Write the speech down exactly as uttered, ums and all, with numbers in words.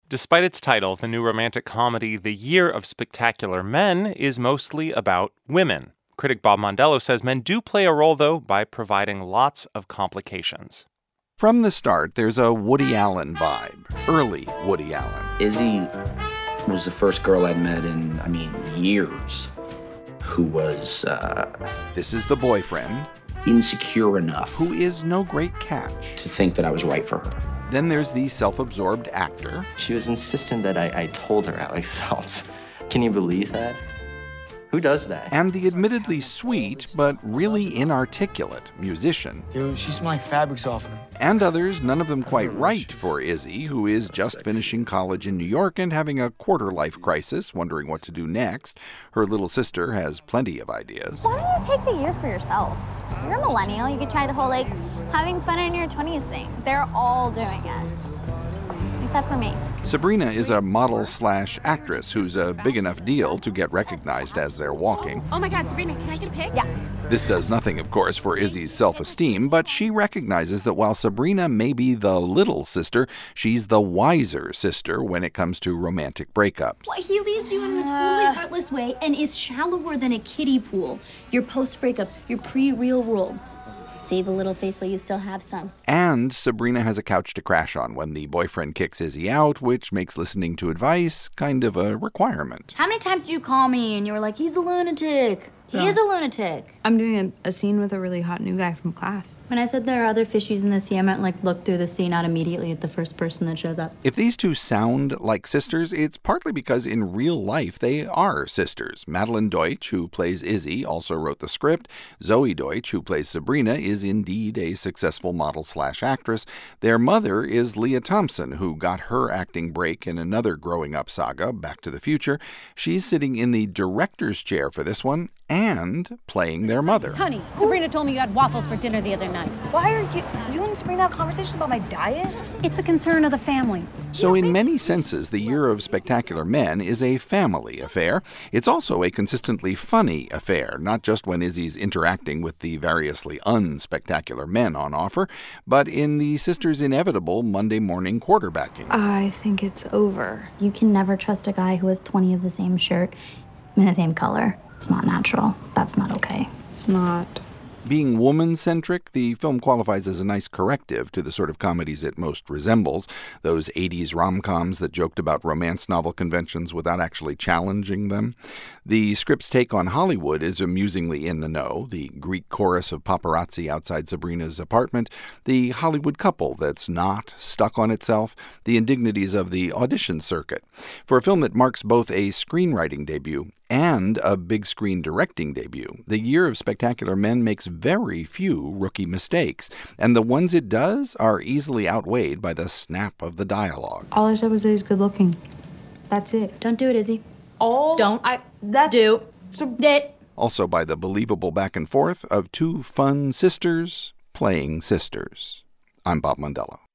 Despite its title, the new romantic comedy The Year of Spectacular Men is mostly about women. Critic Bob Mondello says men do play a role, though, by providing lots of complications. From the start, there's a Woody Allen vibe, early Woody Allen. Izzy was the first girl I'd met in, I mean, years, who was, uh... This is the boyfriend. Insecure enough. Who is no great catch. To think that I was right for her. Then there's the self-absorbed actor. She was insistent that I, I told her how I felt. Can you believe that? Who does that? And the admittedly sweet, but really inarticulate musician. Dude, she's my fabric softener. And others, none of them quite right for Izzy, who is just finishing college in New York and having a quarter-life crisis, wondering what to do next. Her little sister has plenty of ideas. Why don't you take the year for yourself? You're a millennial. You could try the whole, like, having fun in your twenties thing. They're all doing it. Except for me. Sabrina is a model slash actress who's a big enough deal to get recognized as they're walking. Oh my God, Sabrina, can I get a pic? Yeah. This does nothing, of course, for Izzy's self-esteem, but she recognizes that while Sabrina may be the little sister, she's the wiser sister when it comes to romantic breakups. Well, he leads you in a totally heartless way and is shallower than a kiddie pool. Your post-breakup, your pre-real world. Save a little face while you still have some. And Sabrina has a couch to crash on when the boyfriend kicks Izzy out, which makes listening to advice kind of a requirement. How many times did you call me and you were like, he's a lunatic? He No. is a lunatic. I'm doing a, a scene with a really hot new guy from class. When I said there are other fishies in the sea, I meant like look through the sea, not immediately at the first person that shows up. If these two sound like sisters, it's partly because in real life they are sisters. Madeline Deutsch, who plays Izzy, also wrote the script. Zoe Deutsch, who plays Sabrina, is indeed a successful model slash actress. Their mother is Leah Thompson, who got her acting break in another growing up saga, Back to the Future. She's sitting in the director's chair for this one, and playing their mother. Honey, Sabrina told me you had waffles for dinner the other night. Why are you, you and Sabrina have a conversation about my diet? It's a concern of the families. So in many senses, The Year of Spectacular Men is a family affair. It's also a consistently funny affair, not just when Izzy's interacting with the variously unspectacular men on offer, but in the sisters' inevitable Monday morning quarterbacking. I think it's over. You can never trust a guy who has twenty of the same shirt in the same color. It's not natural. That's not okay. It's not. Being woman-centric, the film qualifies as a nice corrective to the sort of comedies it most resembles, those eighties rom-coms that joked about romance novel conventions without actually challenging them. The script's take on Hollywood is amusingly in the know, the Greek chorus of paparazzi outside Sabrina's apartment, the Hollywood couple that's not stuck on itself, the indignities of the audition circuit. For a film that marks both a screenwriting debut and a big-screen directing debut, The Year of Spectacular Men makes very few rookie mistakes, and the ones it does are easily outweighed by the snap of the dialogue. All I said was that he's good looking. That's it. Don't do it, Izzy. All Don't I that's do so it. Also by the believable back and forth of two fun sisters playing sisters. I'm Bob Mondello.